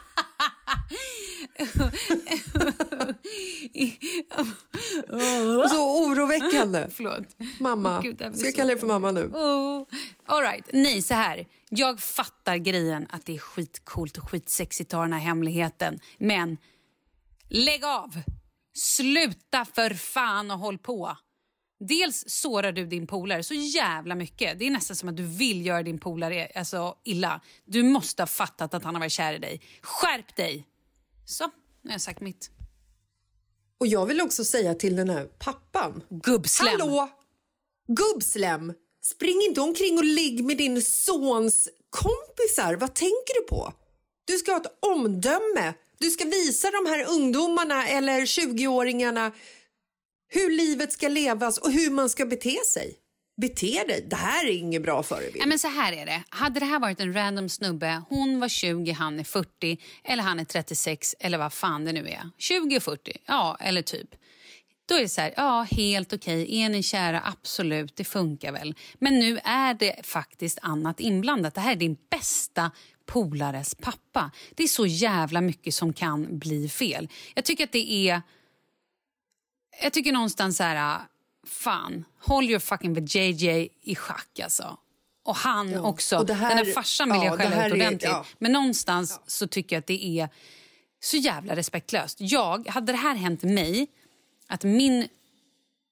Så oroväckande. Förlåt. Mamma. Ska jag kalla det för mamma nu? All right. Nej, så här. Jag fattar grejen att det är skitcoolt och skitsexigt att ha den här hemligheten. Men lägg av. Sluta för fan och håll på. Dels sårar du din polare så jävla mycket. Det är nästan som att du vill göra din polare illa. Du måste ha fattat att han har varit kär i dig. Skärp dig. Så, nu har jag sagt mitt. Och jag vill också säga till den här pappan. Gubbslem. Hallå! Gubbslem! Spring inte omkring och ligg med din sons kompisar. Vad tänker du på? Du ska ha ett omdöme. Du ska visa de här ungdomarna eller 20-åringarna hur livet ska levas och hur man ska bete sig. Bete dig. Det här är inget bra förebild. Ja, men så här är det. Hade det här varit en random snubbe, hon var 20, han är 40, eller han är 36, eller vad fan det nu är. 20 och 40, ja, eller typ. Då är det så här, ja, helt okej. Är ni kära? Absolut, det funkar väl. Men nu är det faktiskt annat inblandat. Det här är din bästa polares pappa. Det är så jävla mycket som kan bli fel. Jag tycker att det är... Jag tycker någonstans så här, fan, håll your fucking JJ i schack alltså. Och han också. Och det här, den här farsan vill jag skälla ut ordentligt. Men någonstans så tycker jag att det är så jävla respektlöst. Hade det här hänt mig, att min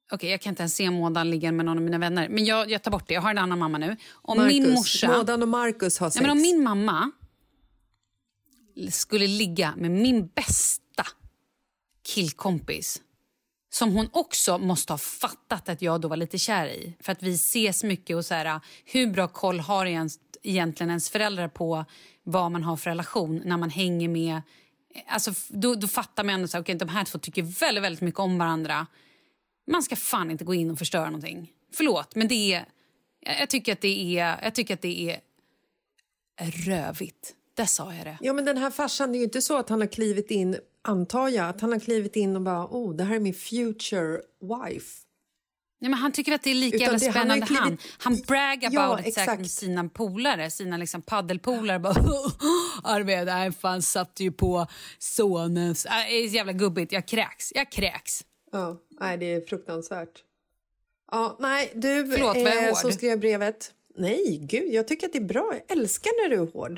Okej, jag kan inte ens se Mådan ligga med någon av mina vänner. Men jag tar bort det. Jag har en annan mamma nu. Om Marcus, min morsa... Mådan och Marcus har sex. Ja, men om min mamma skulle ligga med min bästa killkompis, som hon också måste ha fattat att jag då var lite kär i. För att vi ses mycket och så här, hur bra koll har egentligen ens föräldrar på vad man har för relation när man hänger med. Alltså, då fattar man ändå så här, okej, de här två tycker väldigt, väldigt mycket om varandra. Man ska fan inte gå in och förstöra någonting. Förlåt, men det är... Jag tycker att det är rövigt. Där sa jag det. Ja, men den här farsan, det är ju inte så att han har klivit in, antar jag, att han har klivit in och bara, det här är min future wife. Nej, men han tycker att det är lika jävla spännande. Han brag about it säkert med sina polare, sina liksom paddelpolare. Bara, Arvid, fan satt ju på sonens... Det är jävla gubbigt, jag kräks. Ja, nej, det är fruktansvärt. Ja, nej, du, förlåt, var jag hård? Så skrev brevet. Nej, gud, jag tycker att det är bra. Jag älskar när du är hård.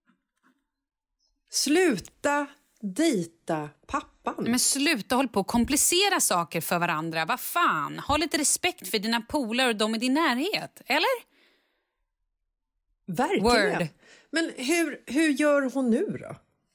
Sluta dejta pappan. Men sluta hålla på och komplicera saker för varandra. Vad fan? Ha lite respekt för dina polare och de i din närhet. Eller? Verkligen. Word. Men hur gör hon nu då?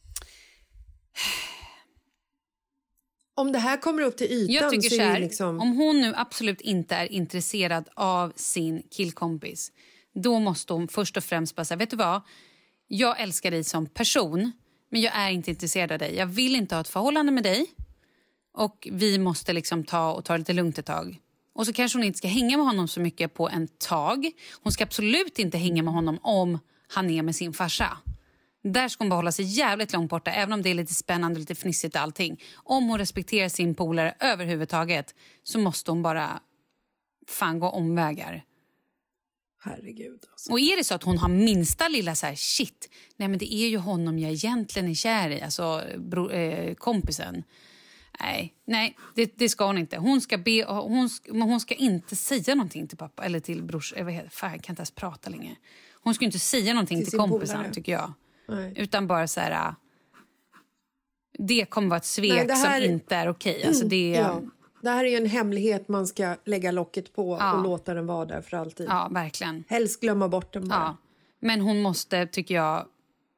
Om det här kommer upp till ytan, jag tycker så så är här, det liksom... om hon nu absolut inte är intresserad av sin killkompis, då måste hon först och främst bara säga, vet du vad? Jag älskar dig som person, men jag är inte intresserad av dig. Jag vill inte ha ett förhållande med dig. Och vi måste liksom ta det lite lugnt ett tag. Och så kanske hon inte ska hänga med honom så mycket på en tag. Hon ska absolut inte hänga med honom om han är med sin farsa. Där ska hon bara hålla sig jävligt långt borta, även om det är lite spännande och lite fnissigt och allting. Om hon respekterar sin polare överhuvudtaget, så måste hon bara fan gå omvägar. Herregud. Alltså. Och är det så att hon har minsta lilla så här, shit, nej men det är ju honom jag egentligen är kär i, alltså kompisen. Nej, det ska hon inte. Hon ska inte säga någonting till pappa eller till brors. Jag kan inte ens prata längre. Hon ska inte säga någonting till kompisen, polare, tycker jag. Nej. Utan bara så här, det kommer vara ett svek som inte är okej. Alltså det här är ju en hemlighet man ska lägga locket på och låta den vara där för alltid. Ja, verkligen. Helst glömma bort den bara. Ja. Men hon måste, tycker jag,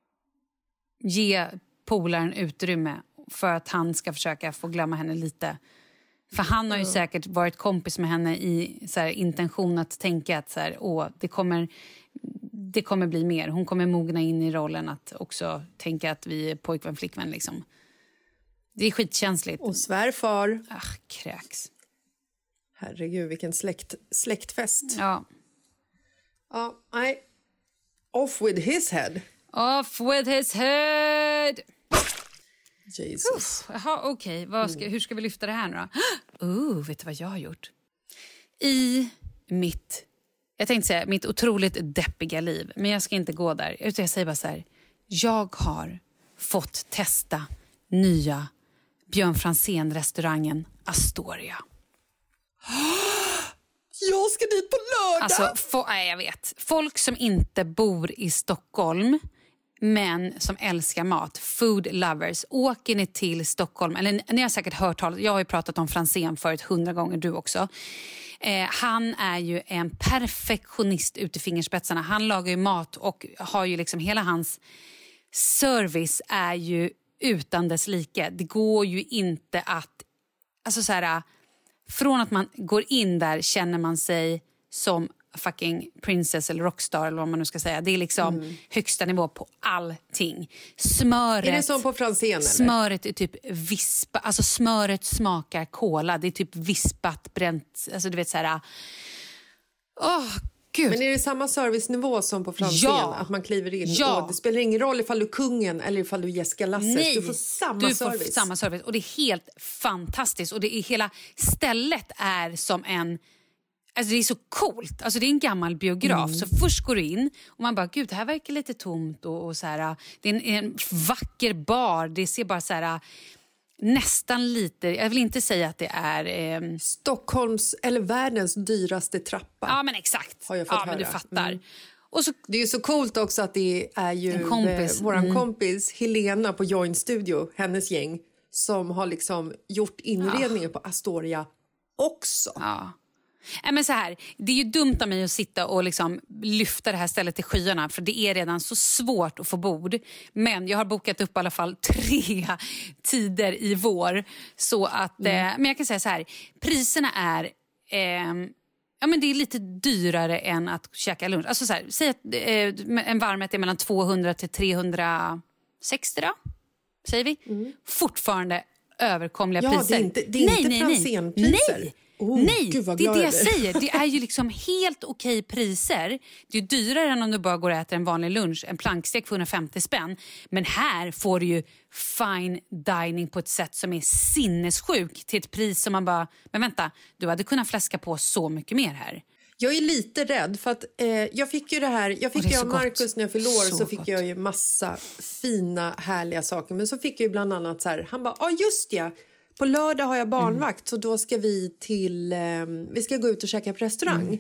ge polaren utrymme för att han ska försöka få glömma henne lite. För han har ju säkert varit kompis med henne i så här, intention att tänka att så här, det kommer bli mer. Hon kommer mogna in i rollen att också tänka att vi är pojkvän, flickvän liksom. Det är skitkänsligt. Och svärfar. Kräks. Herregud, vilken släktfest. Ja. Ja, nej. Off with his head. Off with his head. Jesus. Jaha, okej. Hur ska vi lyfta det här nu då? Vet du vad jag har gjort? I mitt otroligt deppiga liv. Men jag ska inte gå där. Utan jag säger bara så här. Jag har fått testa nya Björn Franzén-restaurangen Astoria. Jag ska dit på lördag! Alltså, jag vet. Folk som inte bor i Stockholm, men som älskar mat, food lovers, åker ni till Stockholm, eller ni har säkert hört talas, jag har ju pratat om Franzén förut 100 gånger, du också. Han är ju en perfektionist ut i fingerspetsarna. Han lagar ju mat och har ju liksom hela hans service är ju utan dess like. Det går ju inte att, alltså så här, från att man går in där känner man sig som fucking princess eller rockstar eller vad man nu ska säga. Det är liksom högsta nivå på allting. Smöret. Är det som på Franzén eller? Smöret är typ vispa, alltså smöret smakar kola. Det är typ vispat, bränt, alltså du vet så här. Gud. Men är det samma servicenivå som på Franzén? Ja. Att man kliver in Ja. och det spelar ingen roll ifall du är kungen eller ifall du är Jessica Lasses. Nej, du får samma service. Får samma service och det är helt fantastiskt. Och det är hela stället är som en... Alltså det är så coolt. Alltså det är en gammal biograf. Så först går du in och man bara, gud det här verkar lite tomt och så här. Det är en vacker bar. Det ser bara så här nästan lite, jag vill inte säga att det är Stockholms eller världens dyraste trappa. Ja men exakt. Har jag fått höra. Men du fattar. Och så, det är ju så coolt också att det är ju en kompis. Våran kompis Helena på Join Studio, hennes gäng, som har liksom gjort inredningen på Astoria också. Ja. Men så här, det är ju dumt av mig att sitta och liksom lyfta det här stället till skyarna, för det är redan så svårt att få bord. Men jag har bokat upp i alla fall 3 tider i vår. Så att, men jag kan säga så här, priserna är... Ja, men det är lite dyrare än att käka lunch. Alltså så här, säg att en varmrätt är mellan 200 till 360 då, säger vi. Fortfarande överkomliga priser. Det är inte Franzénpriser. Nej. Nej, det är det jag säger. Det är ju liksom helt okej priser. Det är dyrare än om du bara går och äter en vanlig lunch. En plankstek för 150 spänn. Men här får du ju fine dining på ett sätt som är sinnessjuk. Till ett pris som man bara, men vänta, du hade kunnat fläska på så mycket mer här. Jag är lite rädd för att jag fick ju det här, jag fick ju av Marcus när jag fyllde år, så fick jag ju massa fina härliga saker. Men så fick jag ju bland annat så här, han bara, just ja. På lördag har jag barnvakt, så då ska vi ska gå ut och käka på restaurang.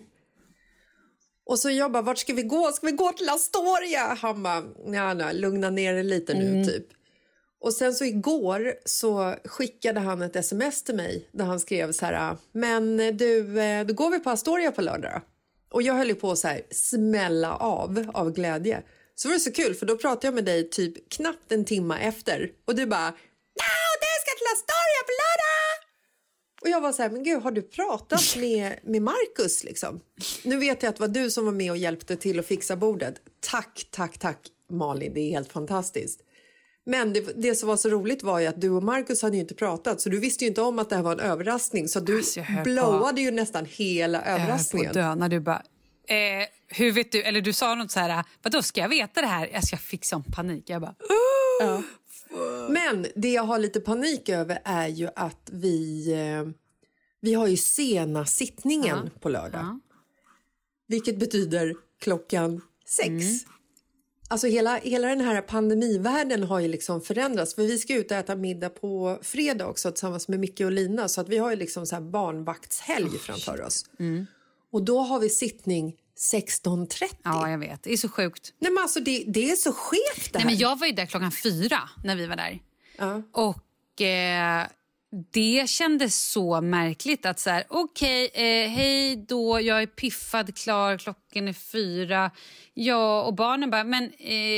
Och så jag bara, vart ska vi gå? Ska vi gå till Astoria? Han bara, nej, lugna ner dig lite nu typ. Och sen så igår så skickade han ett sms till mig där han skrev så här, men du går vi på Astoria på lördag då? Och jag höll ju på så här smälla av glädje. Så var det så kul, för då pratade jag med dig typ knappt en timme efter. Och du bara, det ska till Astoria på lördag! Och jag var så här, men gud, har du pratat med Marcus liksom? Nu vet jag att det var du som var med och hjälpte till att fixa bordet. Tack Malin, det är helt fantastiskt. Men det som var så roligt var ju att du och Marcus hade ju inte pratat, så du visste ju inte om att det här var en överraskning. Så du blowade ju nästan hela överraskningen. Jag höll på att dö när du bara, hur vet du? Eller du sa något så här, vadå, ska jag veta det här? Alltså jag fick sån panik, jag bara... Ja. Men det jag har lite panik över är ju att vi har ju sena sittningen på lördag. Vilket betyder 6:00. Alltså hela den här pandemivärlden har ju liksom förändrats. För vi ska ut och äta middag på fredag också tillsammans med Micke och Lina. Så att vi har ju liksom så här barnvaktshelg framför oss. Och då har vi sittning 16:30. Ja, jag vet. Det är så sjukt. Nej, men alltså det är så skevt det här. Nej, men jag var ju där 4:00 när vi var där. Och det kändes så märkligt att så här, okej, hej då, jag är piffad, klar, klockan är 4. Ja, och barnen bara, men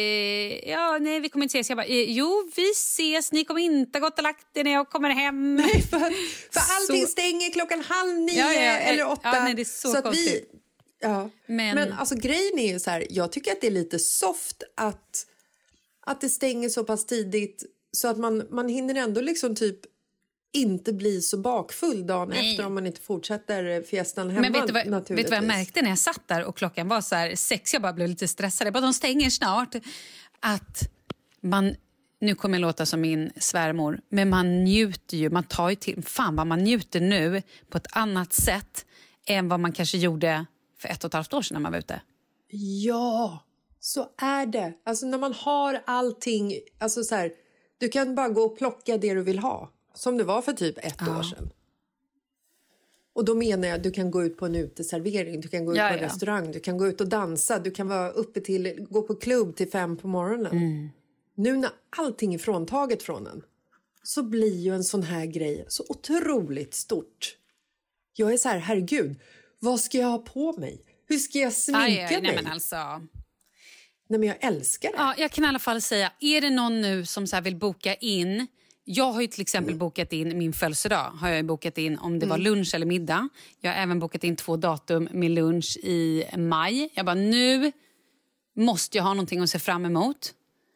nej, vi kommer inte ses. Jag bara, jo, vi ses, ni kommer inte gått och lagt er när jag kommer hem. Nej, för allting stänger 8:30 eller 8. Ja, nej, det är så konstigt. Men alltså grejen är ju så här, jag tycker att det är lite soft att det stänger så pass tidigt så att man hinner ändå liksom typ inte bli så bakfull dagen efter om man inte fortsätter fiestan hemma. Men vet du vad jag märkte när jag satt där och klockan var så här 6, jag bara blev lite stressad. Jag bara, de stänger snart. Att nu kommer jag låta som min svärmor, men man njuter ju, man tar ju till, fan vad man njuter nu på ett annat sätt än vad man kanske gjorde för 1,5 år sedan när man var ute. Ja, så är det. Alltså när man har allting, alltså så här, du kan bara gå och plocka det du vill ha. Som det var för typ 1 år sedan. Och då menar jag att du kan gå ut på en uteservering, du kan gå ut på en restaurang, du kan gå ut och dansa, du kan vara uppe gå på klubb till 5 på morgonen. Nu när allting är fråntaget från en, så blir ju en sån här grej så otroligt stort. Jag är så här, herregud, vad ska jag ha på mig? Hur ska jag sminka mig? Nej, men alltså... Nej, men jag älskar det. Ja, jag kan i alla fall säga, är det någon nu som så här vill boka in... Jag har ju till exempel bokat in min födelsedag. Har jag bokat in om det var lunch eller middag. Jag har även bokat in 2 datum med lunch i maj. Jag bara, nu måste jag ha någonting att se fram emot.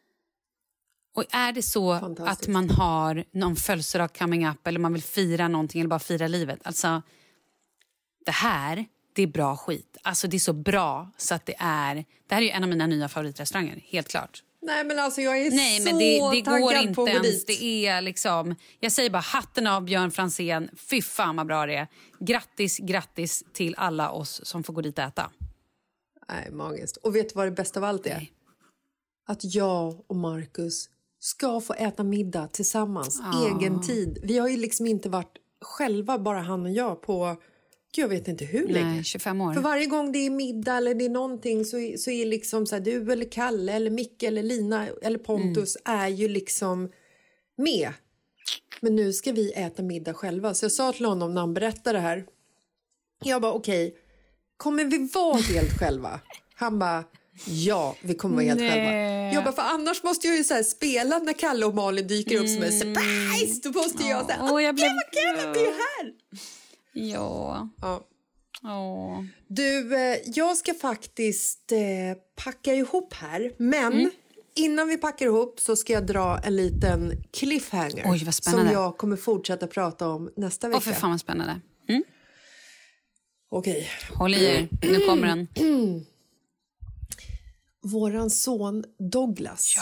Och är det så att man har någon födelsedag coming up eller man vill fira någonting eller bara fira livet. Alltså, det är bra skit. Alltså det är så bra så att det här är ju en av mina nya favoritrestauranger, helt klart. Nej, men alltså jag är men det går inte ens. Dit. Det är liksom, jag säger bara hatten av Björn Franzén. Fy fan vad bra det är. Grattis till alla oss som får gå dit och äta. Nej, magiskt. Och vet du vad det bästa av allt är? Nej. Att jag och Marcus ska få äta middag tillsammans. Egen tid. Vi har ju liksom inte varit själva, bara han och jag, på... Jag vet inte hur länge. 25 år. För varje gång det är middag eller det är någonting så är liksom så här, du eller Kalle eller Micke eller Lina eller Pontus är ju liksom med. Men nu ska vi äta middag själva. Så jag sa till honom när han berättade det här. Jag bara okej, kommer vi vara helt själva? Han bara ja, vi kommer vara helt själva. Jag bara för annars måste jag ju så här spela när Kalle och Malin dyker upp som en surprise. Då måste jag säga vad kul att du är här. Ja. Du, jag ska faktiskt packa ihop här. Men innan vi packar ihop så ska jag dra en liten cliffhanger. Oj, vad spännande. Som jag kommer fortsätta prata om nästa vecka. För fan vad spännande. Okej. Håll i er, nu kommer den. Våran son Douglas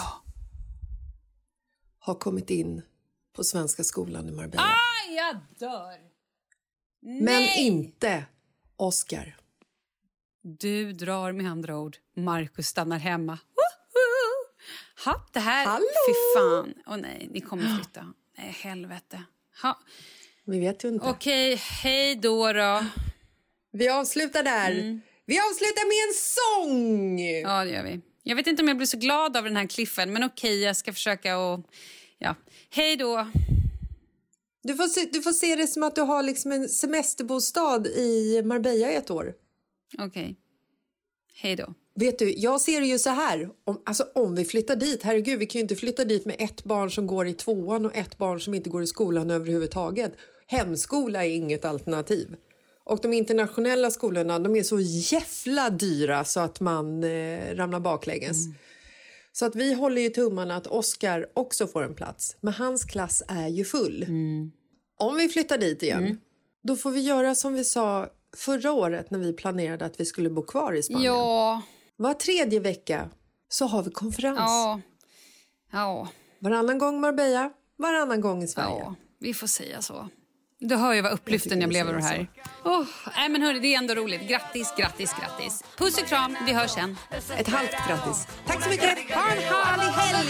har kommit in på Svenska skolan i Marbella. Jag dör. Men inte Oscar. Du drar med andra ord. Marcus stannar hemma. Det här... Hallå! Fy fan. Nej, ni kommer flytta. Nej, helvete. Vi vet ju inte. Okej, hej då. Vi avslutar där. Vi avslutar med en sång! Ja, det gör vi. Jag vet inte om jag blir så glad av den här cliffen. Men okej, jag ska försöka och... Ja, hej då. Du får se det som att du har liksom en semesterbostad i Marbella i ett år. Okej. Hej då. Vet du, jag ser det ju så här. Om vi flyttar dit, herregud, vi kan ju inte flytta dit med ett barn som går i 2:an och ett barn som inte går i skolan överhuvudtaget. Hemskola är inget alternativ. Och de internationella skolorna, de är så jävla dyra så att man ramlar baklänges. Så att vi håller ju tummarna att Oscar också får en plats. Men hans klass är ju full. Om vi flyttar dit igen, då får vi göra som vi sa förra året när vi planerade att vi skulle bo kvar i Spanien. Ja. Var 3:e vecka så har vi konferens. Ja. Varannan gång Marbella, varannan gång i Sverige. Ja, vi får säga så. Du hör ju vad upplyften jag blev över det här. Nej men hörni, det är ändå roligt. Grattis. Puss och kram, vi hörs sen. Ett halvt grattis. Tack så mycket. Ha en härlig helg.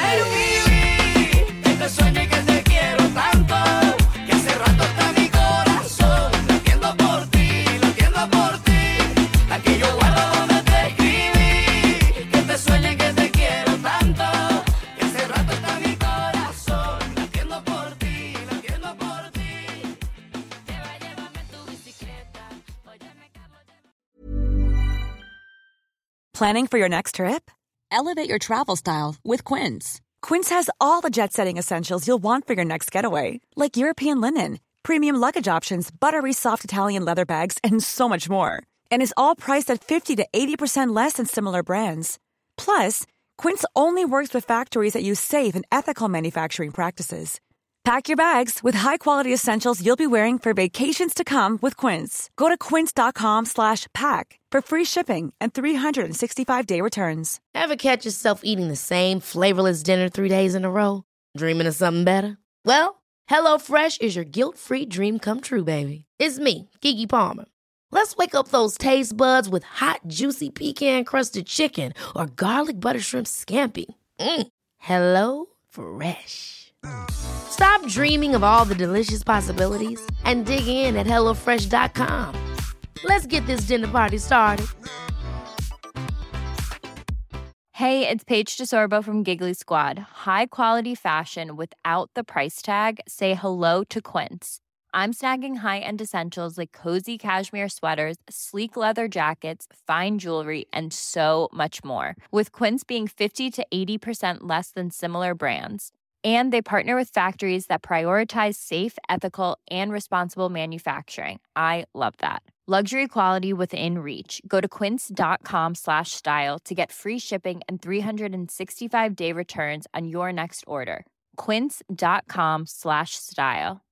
Planning for your next trip? Elevate your travel style with Quince. Quince has all the jet-setting essentials you'll want for your next getaway, like European linen, premium luggage options, buttery soft Italian leather bags, and so much more. And is all priced at 50 to 80% less than similar brands. Plus, Quince only works with factories that use safe and ethical manufacturing practices. Pack your bags with high-quality essentials you'll be wearing for vacations to come with Quince. Go to quince.com/pack for free shipping and 365-day returns. Ever catch yourself eating the same flavorless dinner 3 days in a row? Dreaming of something better? Well, HelloFresh is your guilt-free dream come true, baby. It's me, Keke Palmer. Let's wake up those taste buds with hot, juicy pecan-crusted chicken or garlic butter shrimp scampi. Hello Fresh. Stop dreaming of all the delicious possibilities and dig in at HelloFresh.com. Let's get this dinner party started. Hey, it's Paige DeSorbo from Giggly Squad. High quality fashion without the price tag. Say hello to Quince. I'm snagging high-end essentials like cozy cashmere sweaters, sleek leather jackets, fine jewelry, and so much more. With Quince being 50 to 80% less than similar brands. And they partner with factories that prioritize safe, ethical, and responsible manufacturing. I love that. Luxury quality within reach. Go to quince.com/style to get free shipping and 365-day returns on your next order. Quince.com/style.